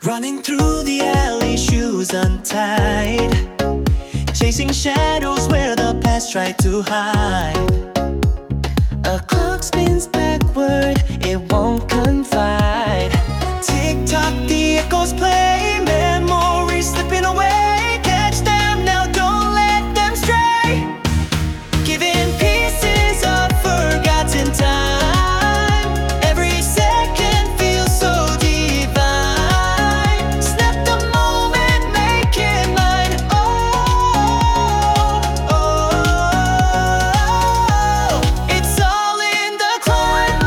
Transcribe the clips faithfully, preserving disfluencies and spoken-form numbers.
Running through the alley, shoes untied, chasing shadows where the past tried to hide. A clock spins backward, it won't confide. Tick-tock, the echoes play, memories slipping away. Catch them now, don't let them stray. Giving pieces of forgotten time. Every second feels so divine. Snap the moment, make it mine. Oh, oh, oh. It's all in the climb.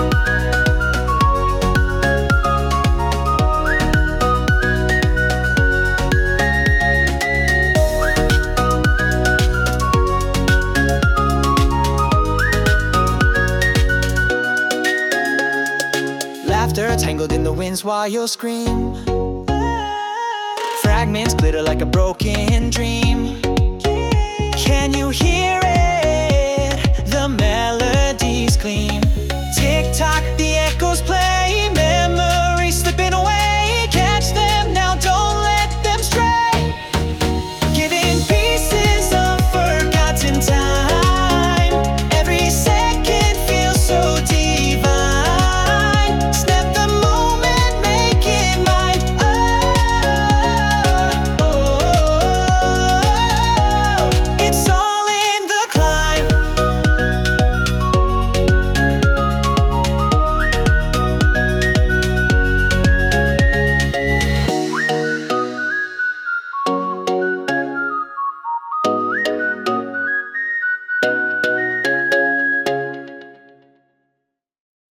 Laughter tangled in the winds while you scream. Fragments glitter like a broken dream.